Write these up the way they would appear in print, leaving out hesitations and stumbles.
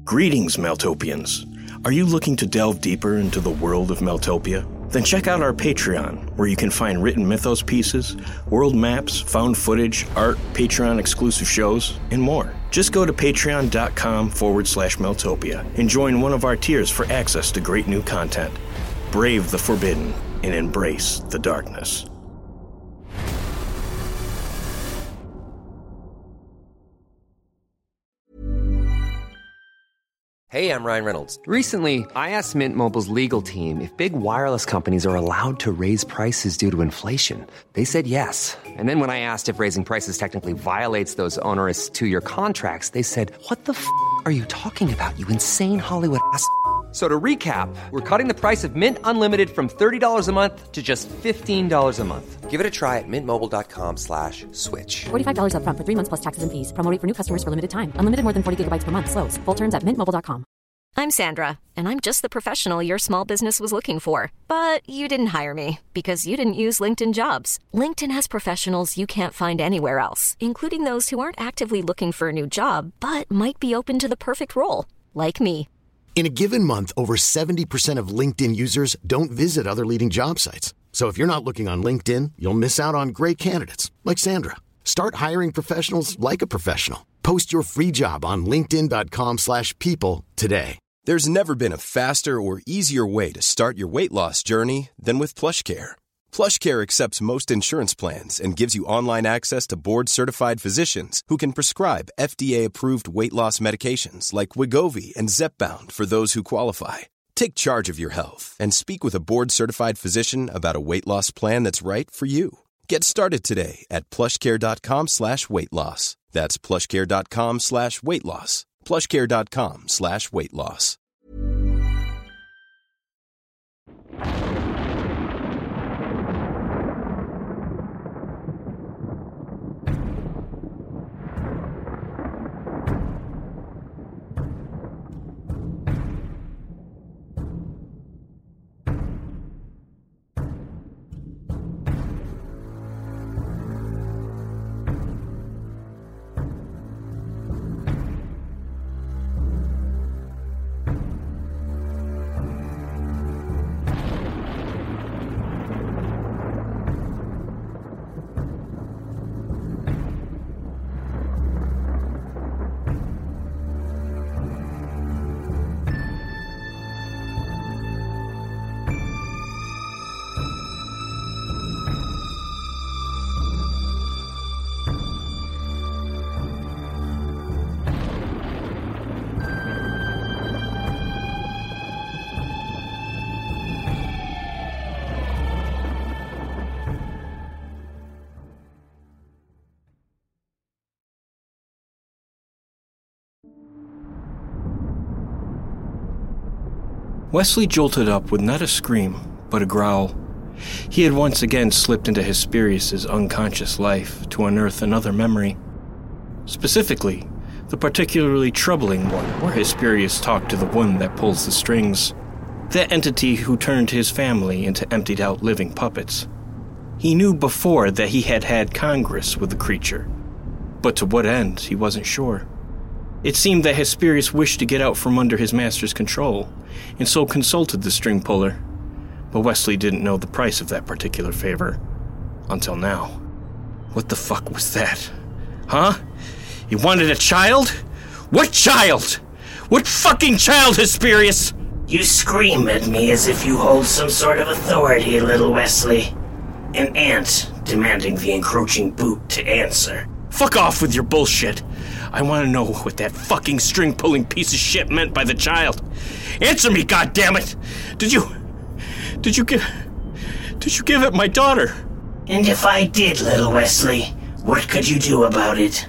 Greetings, Meltopians. Are you looking to delve deeper into the world of Meltopia? Then check out our Patreon, where you can find written mythos pieces, world maps, found footage, art, Patreon-exclusive shows, and more. Just go to patreon.com/Meltopia and join one of our tiers for access to great new content. Brave the forbidden and embrace the darkness. Hey, I'm Ryan Reynolds. Recently, I asked Mint Mobile's legal team if big wireless companies are allowed to raise prices due to inflation. They said yes. And then when I asked if raising prices technically violates those onerous two-year contracts, they said, "What the f*** are you talking about, you insane Hollywood ass?" So to recap, we're cutting the price of Mint Unlimited from $30 a month to just $15 a month. Give it a try at mintmobile.com/switch. $45 up front for 3 months plus taxes and fees. Promo rate for new customers for limited time. Unlimited more than 40 gigabytes per month. Slows full terms at mintmobile.com. I'm Sandra, and I'm just the professional your small business was looking for. But you didn't hire me because you didn't use LinkedIn Jobs. LinkedIn has professionals you can't find anywhere else, including those who aren't actively looking for a new job, but might be open to the perfect role, like me. In a given month, over 70% of LinkedIn users don't visit other leading job sites. So if you're not looking on LinkedIn, you'll miss out on great candidates like Sandra. Start hiring professionals like a professional. Post your free job on linkedin.com/people today. There's never been a faster or easier way to start your weight loss journey than with PlushCare. PlushCare accepts most insurance plans and gives you online access to board-certified physicians who can prescribe FDA-approved weight loss medications like Wegovy and Zepbound for those who qualify. Take charge of your health and speak with a board-certified physician about a weight loss plan that's right for you. Get started today at plushcare.com/weight loss. That's plushcare.com/weight loss. plushcare.com/weight loss. Wesley jolted up with not a scream, but a growl. He had once again slipped into Hesperius's unconscious life to unearth another memory. Specifically, the particularly troubling one where Hesperius talked to the one that pulls the strings. That entity who turned his family into emptied-out living puppets. He knew before that he had had congress with the creature, but to what end, he wasn't sure. It seemed that Hesperius wished to get out from under his master's control, and so consulted the string puller. But Wesley didn't know the price of that particular favor. Until now. What the fuck was that? Huh? You wanted a child? What child? What fucking child, Hesperius? You scream at me as if you hold some sort of authority, little Wesley. An ant demanding the encroaching boot to answer. Fuck off with your bullshit. I want to know what that fucking string-pulling piece of shit meant by the child. Answer me, goddammit! Did you give it my daughter? And if I did, little Wesley, what could you do about it?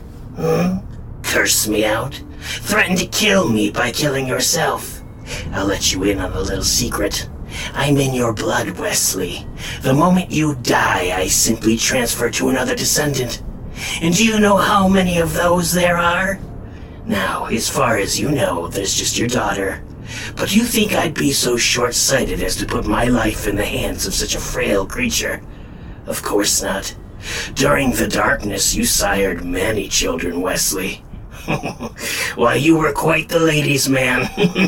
Curse me out? Threaten to kill me by killing yourself? I'll let you in on a little secret. I'm in your blood, Wesley. The moment you die, I simply transfer to another descendant. And do you know how many of those there are? Now, as far as you know, there's just your daughter. But you think I'd be so short-sighted as to put my life in the hands of such a frail creature? Of course not. During the darkness, you sired many children, Wesley. Why, you were quite the ladies' man.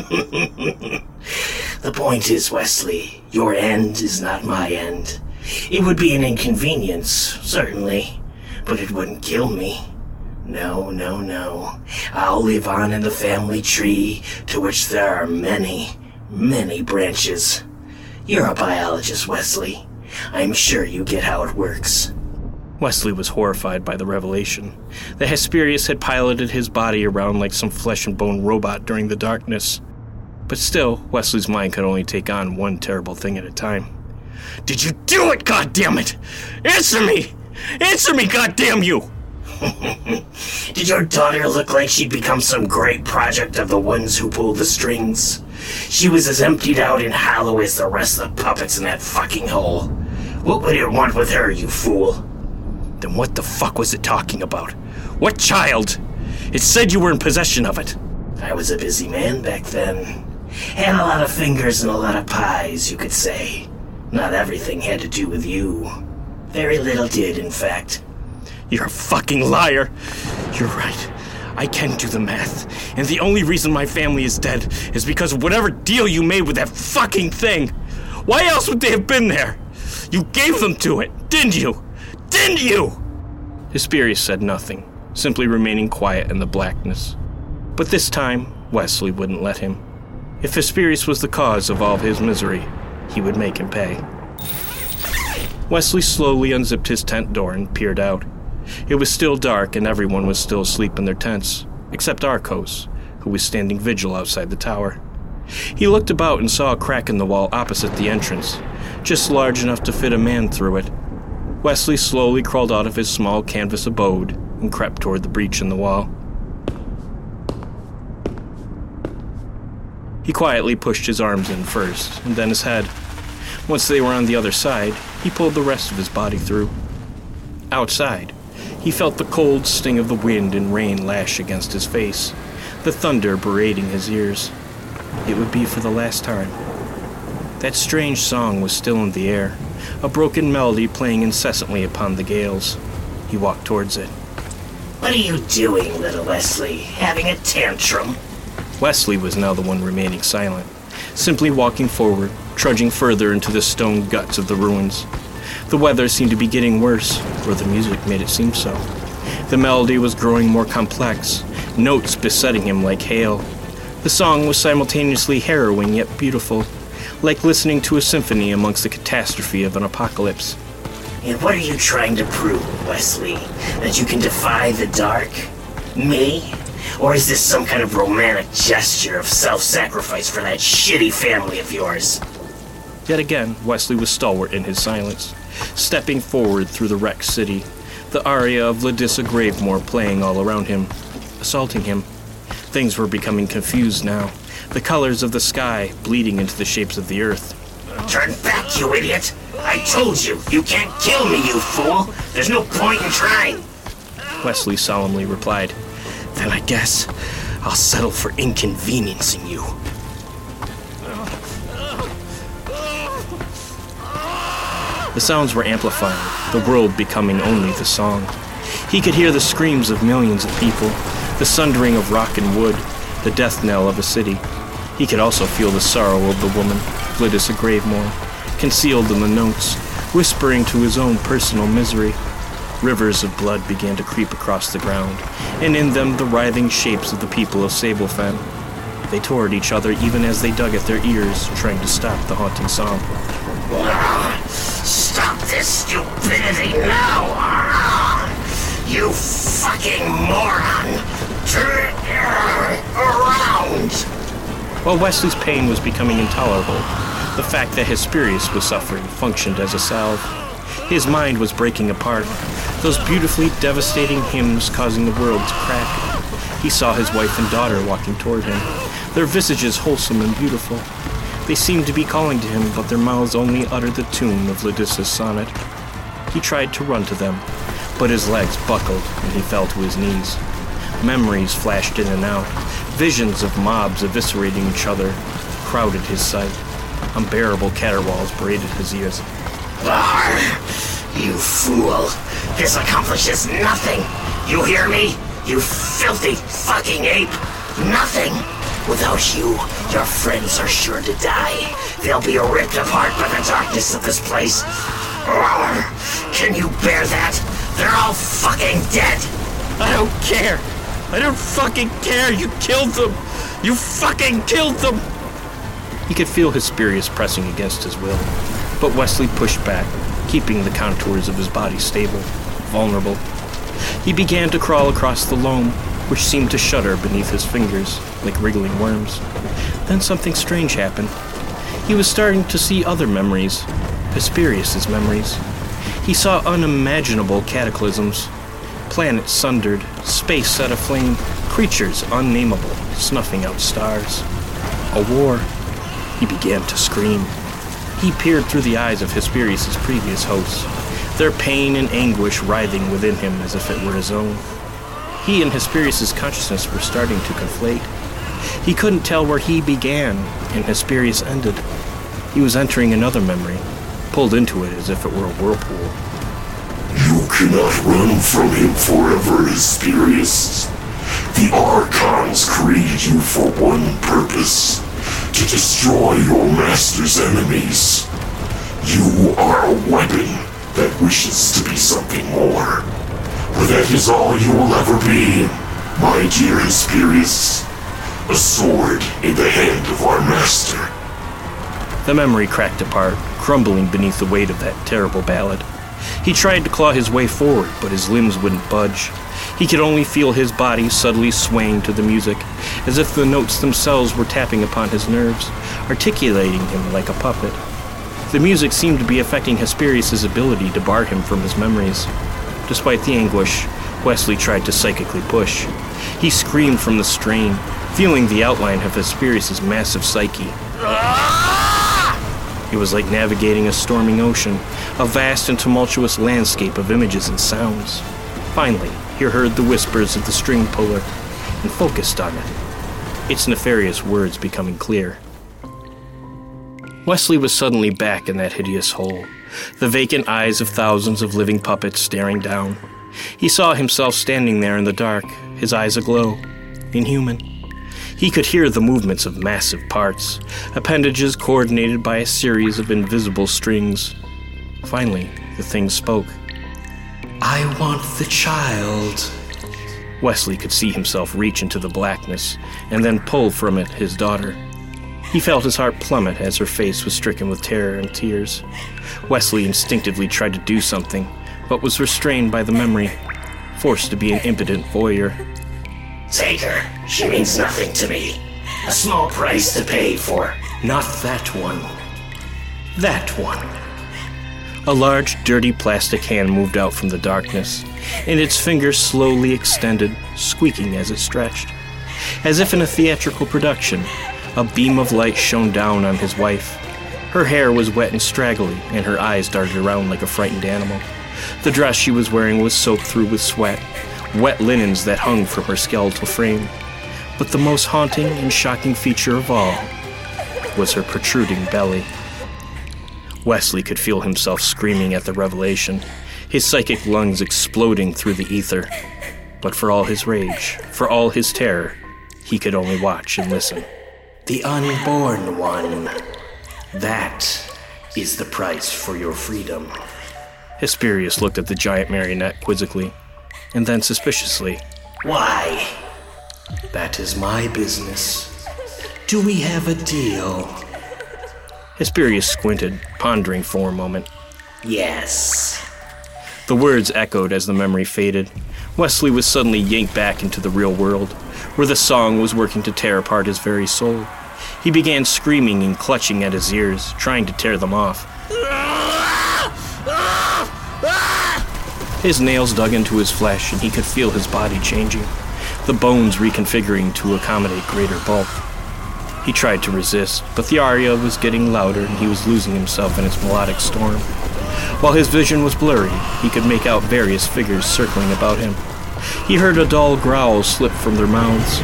The point is, Wesley, your end is not my end. It would be an inconvenience, certainly, but it wouldn't kill me. No. I'll live on in the family tree, to which there are many, many branches. You're a biologist, Wesley. I'm sure you get how it works. Wesley was horrified by the revelation. The Hesperius had piloted his body around like some flesh-and-bone robot during the darkness. But still, Wesley's mind could only take on one terrible thing at a time. Did you do it, goddammit? Answer me! Answer me, goddamn you! Did your daughter look like she'd become some great project of the ones who pulled the strings? She was as emptied out and hollow as the rest of the puppets in that fucking hole. What would it want with her, you fool? Then what the fuck was it talking about? What child? It said you were in possession of it. I was a busy man back then. Had a lot of fingers and a lot of pies, you could say. Not everything had to do with you. Very little did, in fact. You're a fucking liar. You're right. I can do the math. And the only reason my family is dead is because of whatever deal you made with that fucking thing. Why else would they have been there? You gave them to it, didn't you? Didn't you? Hesperius said nothing, simply remaining quiet in the blackness. But this time, Wesley wouldn't let him. If Hesperius was the cause of all of his misery, he would make him pay. Wesley slowly unzipped his tent door and peered out. It was still dark and everyone was still asleep in their tents, except Arcos, who was standing vigil outside the tower. He looked about and saw a crack in the wall opposite the entrance, just large enough to fit a man through it. Wesley slowly crawled out of his small canvas abode and crept toward the breach in the wall. He quietly pushed his arms in first, and then his head. Once they were on the other side, he pulled the rest of his body through. Outside, he felt the cold sting of the wind and rain lash against his face, the thunder berating his ears. It would be for the last time. That strange song was still in the air, a broken melody playing incessantly upon the gales. He walked towards it. What are you doing, little Wesley? Having a tantrum? Wesley was now the one remaining silent, simply walking forward, trudging further into the stone guts of the ruins. The weather seemed to be getting worse, or the music made it seem so. The melody was growing more complex, notes besetting him like hail. The song was simultaneously harrowing yet beautiful, like listening to a symphony amongst the catastrophe of an apocalypse. And what are you trying to prove, Wesley? That you can defy the dark? Me? Or is this some kind of romantic gesture of self-sacrifice for that shitty family of yours? Yet again, Wesley was stalwart in his silence, stepping forward through the wrecked city, the aria of Ladissa Gravemore playing all around him, assaulting him. Things were becoming confused now, the colors of the sky bleeding into the shapes of the earth. Turn back, you idiot! I told you, you can't kill me, you fool! There's no point in trying! Wesley solemnly replied, Then I guess I'll settle for inconveniencing you. The sounds were amplifying, the world becoming only the song. He could hear the screams of millions of people, the sundering of rock and wood, the death knell of a city. He could also feel the sorrow of the woman, Ladissa Gravemore, concealed in the notes, whispering to his own personal misery. Rivers of blood began to creep across the ground, and in them the writhing shapes of the people of Sablefen. They tore at each other even as they dug at their ears, trying to stop the haunting song. Stop this stupidity now! You fucking moron! Turn it around! While Wesley's pain was becoming intolerable, the fact that Hesperius was suffering functioned as a salve. His mind was breaking apart, those beautifully devastating hymns causing the world to crack. He saw his wife and daughter walking toward him, their visages wholesome and beautiful. They seemed to be calling to him, but their mouths only uttered the tune of Ladissa's sonnet. He tried to run to them, but his legs buckled and he fell to his knees. Memories flashed in and out, visions of mobs eviscerating each other crowded his sight. Unbearable caterwauls braided his ears. You fool! This accomplishes nothing! You hear me? You filthy fucking ape! Nothing! Without you, your friends are sure to die. They'll be ripped apart by the darkness of this place. Can you bear that? They're all fucking dead! I don't care! I don't fucking care! You killed them! You fucking killed them! He could feel Hesperius pressing against his will, but Wesley pushed back, keeping the contours of his body stable, vulnerable. He began to crawl across the loam, which seemed to shudder beneath his fingers, like wriggling worms. Then something strange happened. He was starting to see other memories, Hesperius's memories. He saw unimaginable cataclysms, planets sundered, space set aflame, creatures unnameable, snuffing out stars. A war. He began to scream. He peered through the eyes of Hesperius's previous hosts, their pain and anguish writhing within him as if it were his own. He and Hesperius's consciousness were starting to conflate. He couldn't tell where he began and Hesperius ended. He was entering another memory, pulled into it as if it were a whirlpool. You cannot run from him forever, Hesperius. The Archons created you for one purpose, to destroy your master's enemies. You are a weapon that wishes to be something more. But that is all you will ever be, my dear Hesperius. A sword in the hand of our master. The memory cracked apart, crumbling beneath the weight of that terrible ballad. He tried to claw his way forward, but his limbs wouldn't budge. He could only feel his body subtly swaying to the music, as if the notes themselves were tapping upon his nerves, articulating him like a puppet. The music seemed to be affecting Hesperius's ability to bar him from his memories. Despite the anguish, Wesley tried to psychically push. He screamed from the strain, feeling the outline of Hesperius's massive psyche. It was like navigating a storming ocean, a vast and tumultuous landscape of images and sounds. Finally, he heard the whispers of the string puller and focused on it, its nefarious words becoming clear. Wesley was suddenly back in that hideous hole, the vacant eyes of thousands of living puppets staring down. He saw himself standing there in the dark, his eyes aglow, inhuman. He could hear the movements of massive parts, appendages coordinated by a series of invisible strings. Finally, the thing spoke. I want the child. Wesley could see himself reach into the blackness and then pull from it his daughter. He felt his heart plummet as her face was stricken with terror and tears. Wesley instinctively tried to do something, but was restrained by the memory, forced to be an impotent voyeur. Take her. She means nothing to me. A small price to pay for. Not that one. That one. A large, dirty plastic hand moved out from the darkness, and its fingers slowly extended, squeaking as it stretched. As if in a theatrical production, a beam of light shone down on his wife. Her hair was wet and straggly, and her eyes darted around like a frightened animal. The dress she was wearing was soaked through with sweat, wet linens that hung from her skeletal frame. But the most haunting and shocking feature of all was her protruding belly. Wesley could feel himself screaming at the revelation, his psychic lungs exploding through the ether. But for all his rage, for all his terror, he could only watch and listen. The unborn one. That is the price for your freedom. Hesperius looked at the giant marionette quizzically, and then suspiciously. Why? That is my business. Do we have a deal? Hesperius squinted, pondering for a moment. Yes. The words echoed as the memory faded. Wesley was suddenly yanked back into the real world, where the song was working to tear apart his very soul. He began screaming and clutching at his ears, trying to tear them off. His nails dug into his flesh, and he could feel his body changing, the bones reconfiguring to accommodate greater bulk. He tried to resist, but the aria was getting louder and he was losing himself in its melodic storm. While his vision was blurry, he could make out various figures circling about him. He heard a dull growl slip from their mouths.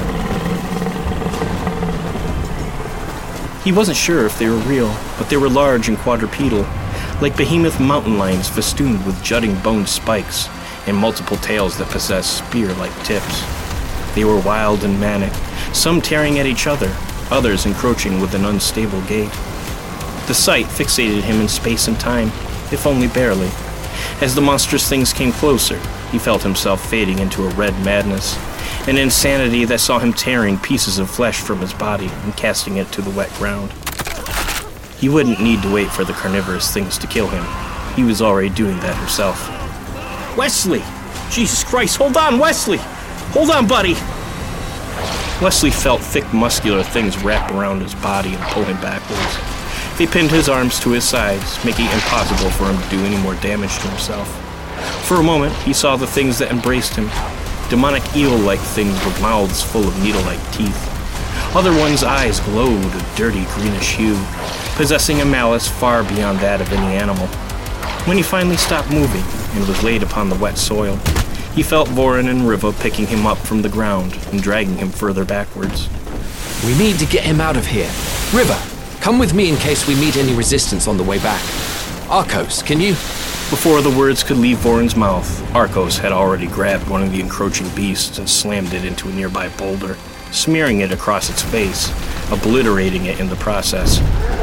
He wasn't sure if they were real, but they were large and quadrupedal, like behemoth mountain lions festooned with jutting bone spikes, and multiple tails that possessed spear-like tips. They were wild and manic, some tearing at each other, others encroaching with an unstable gait. The sight fixated him in space and time, if only barely. As the monstrous things came closer, he felt himself fading into a red madness, an insanity that saw him tearing pieces of flesh from his body and casting it to the wet ground. He wouldn't need to wait for the carnivorous things to kill him. He was already doing that himself. Wesley! Jesus Christ, hold on, Wesley! Hold on, buddy! Wesley felt thick, muscular things wrap around his body and pull him backwards. They pinned his arms to his sides, making it impossible for him to do any more damage to himself. For a moment, he saw the things that embraced him, demonic eel-like things with mouths full of needle-like teeth. Other ones' eyes glowed a dirty greenish hue, possessing a malice far beyond that of any animal. When he finally stopped moving and was laid upon the wet soil, he felt Voron and Riva picking him up from the ground and dragging him further backwards. We need to get him out of here. Riva, come with me in case we meet any resistance on the way back. Arcos, can you? Before the words could leave Voron's mouth, Arcos had already grabbed one of the encroaching beasts and slammed it into a nearby boulder, smearing it across its face, obliterating it in the process.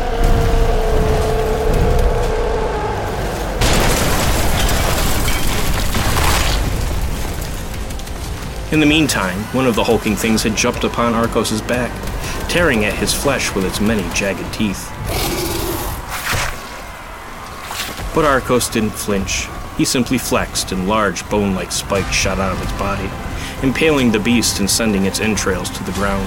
In the meantime, one of the hulking things had jumped upon Arcos' back, tearing at his flesh with its many jagged teeth. But Arcos didn't flinch. He simply flexed, and large bone-like spikes shot out of its body, impaling the beast and sending its entrails to the ground.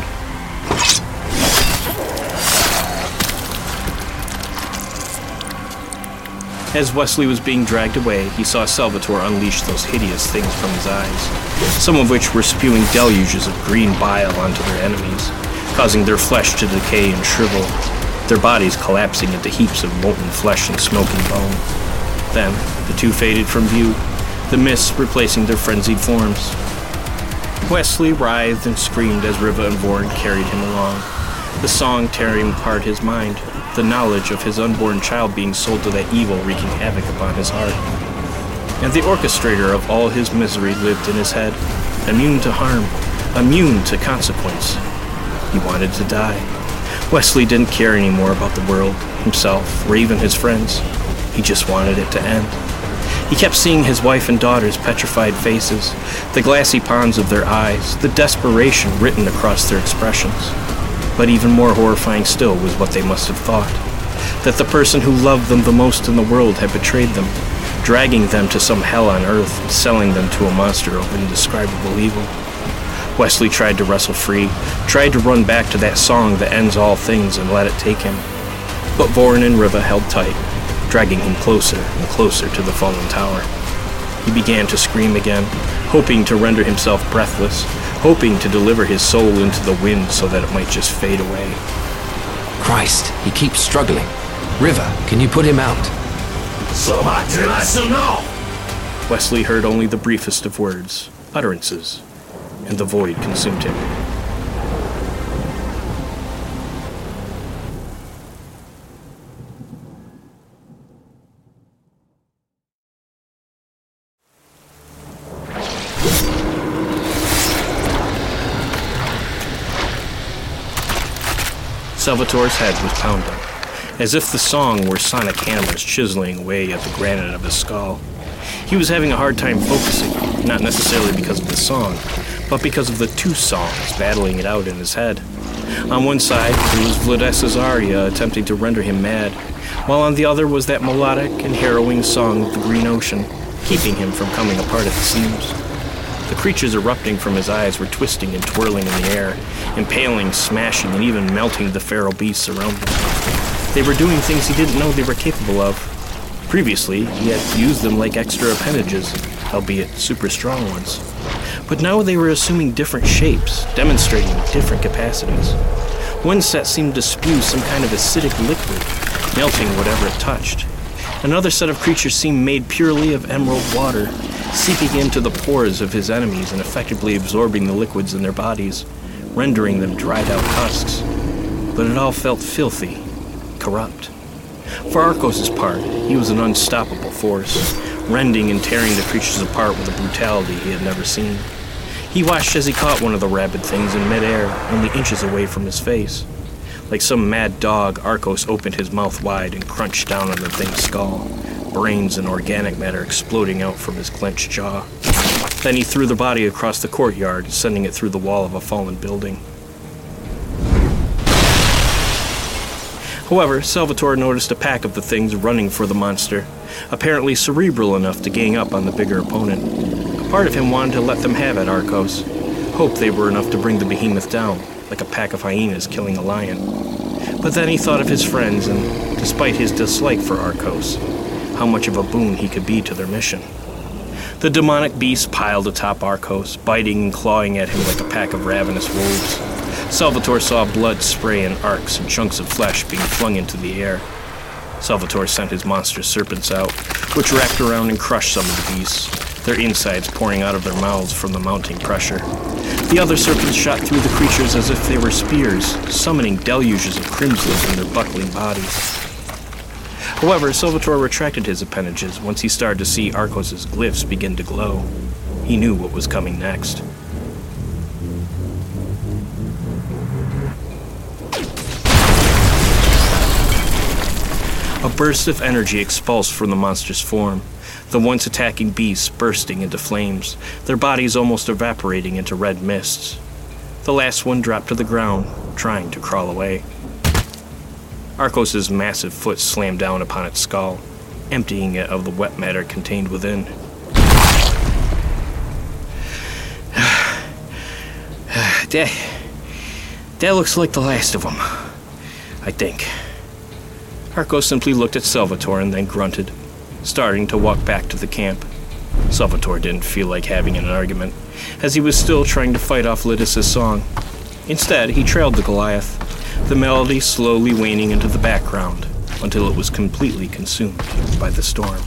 As Wesley was being dragged away, he saw Salvatore unleash those hideous things from his eyes, some of which were spewing deluges of green bile onto their enemies, causing their flesh to decay and shrivel, their bodies collapsing into heaps of molten flesh and smoking bone. Then, the two faded from view, the mists replacing their frenzied forms. Wesley writhed and screamed as Riva and Voron carried him along, the song tearing apart his mind, the knowledge of his unborn child being sold to that evil wreaking havoc upon his heart. And the orchestrator of all his misery lived in his head, immune to harm, immune to consequence. He wanted to die. Wesley didn't care anymore about the world, himself, or even his friends. He just wanted it to end. He kept seeing his wife and daughter's petrified faces, the glassy ponds of their eyes, the desperation written across their expressions. But even more horrifying still was what they must have thought, that the person who loved them the most in the world had betrayed them, dragging them to some hell on earth and selling them to a monster of indescribable evil. Wesley tried to wrestle free, tried to run back to that song that ends all things and let it take him. But Voron and Riva held tight, dragging him closer and closer to the fallen tower. He began to scream again, hoping to render himself breathless, hoping to deliver his soul into the wind so that it might just fade away. Christ, he keeps struggling. Riva, can you put him out? Wesley heard only the briefest of words, utterances, and the void consumed him. Salvatore's head was pounding, as if the song were sonic hammers chiseling away at the granite of his skull. He was having a hard time focusing, not necessarily because of the song, but because of the two songs battling it out in his head. On one side, there was Vladessa's aria attempting to render him mad, while on the other was that melodic and harrowing song of the Green Ocean, keeping him from coming apart at the seams. The creatures erupting from his eyes were twisting and twirling in the air, impaling, smashing, and even melting the feral beasts around them. They were doing things he didn't know they were capable of. Previously, he had used them like extra appendages, albeit super strong ones. But now they were assuming different shapes, demonstrating different capacities. One set seemed to spew some kind of acidic liquid, melting whatever it touched. Another set of creatures seemed made purely of emerald water, seeping into the pores of his enemies and effectively absorbing the liquids in their bodies, rendering them dried-out husks. But it all felt filthy, corrupt. For Arcos' part, he was an unstoppable force, rending and tearing the creatures apart with a brutality he had never seen. He watched as he caught one of the rabid things in midair, only inches away from his face. Like some mad dog, Arcos opened his mouth wide and crunched down on the thing's skull, brains and organic matter exploding out from his clenched jaw. Then he threw the body across the courtyard, sending it through the wall of a fallen building. However, Salvatore noticed a pack of the things running for the monster, apparently cerebral enough to gang up on the bigger opponent. A part of him wanted to let them have it, Arcos. Hoped they were enough to bring the behemoth down, like a pack of hyenas killing a lion. But then he thought of his friends and, despite his dislike for Arcos, how much of a boon he could be to their mission. The demonic beasts piled atop Arcos, biting and clawing at him like a pack of ravenous wolves. Salvatore saw blood spray in arcs and chunks of flesh being flung into the air. Salvatore sent his monstrous serpents out, which wrapped around and crushed some of the beasts, their insides pouring out of their mouths from the mounting pressure. The other serpents shot through the creatures as if they were spears, summoning deluges of crimson from their buckling bodies. However, Salvatore retracted his appendages once he started to see Arcos' glyphs begin to glow. He knew what was coming next. A burst of energy expulsed from the monster's form, the once attacking beasts bursting into flames, their bodies almost evaporating into red mists. The last one dropped to the ground, trying to crawl away. Arcos' massive foot slammed down upon its skull, emptying it of the wet matter contained within. That looks like the last of them, I think. Arcos simply looked at Salvatore and then grunted, starting to walk back to the camp. Salvatore didn't feel like having an argument, as he was still trying to fight off Lytis' song. Instead, he trailed the Goliath, the melody slowly waning into the background until it was completely consumed by the storm.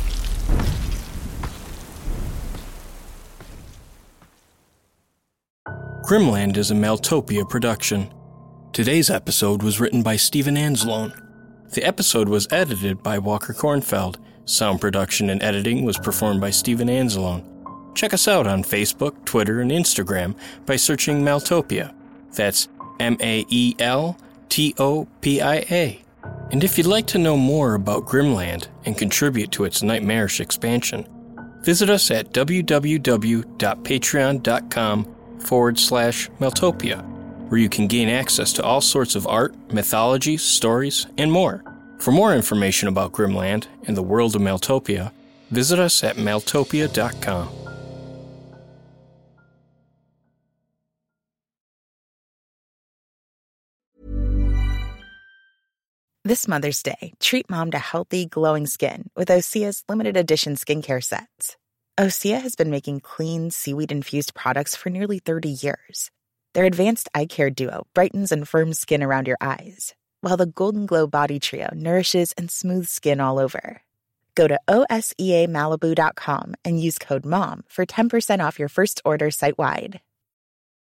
Grimland is a Maltopia production. Today's episode was written by Steven Anzalone. The episode was edited by Walker Kornfeld. Sound production and editing was performed by Steven Anzalone. Check us out on Facebook, Twitter, and Instagram by searching Maltopia. That's Maltopia. And if you'd like to know more about Grimland and contribute to its nightmarish expansion, visit us at www.patreon.com/Maltopia, where you can gain access to all sorts of art, mythology, stories, and more. For more information about Grimland and the world of Maltopia, visit us at maltopia.com. This Mother's Day, treat Mom to healthy, glowing skin with Osea's limited edition skincare sets. Osea has been making clean, seaweed-infused products for nearly 30 years. Their advanced eye care duo brightens and firms skin around your eyes, while the Golden Glow Body Trio nourishes and smooths skin all over. Go to OSEAMalibu.com and use code MOM for 10% off your first order site-wide.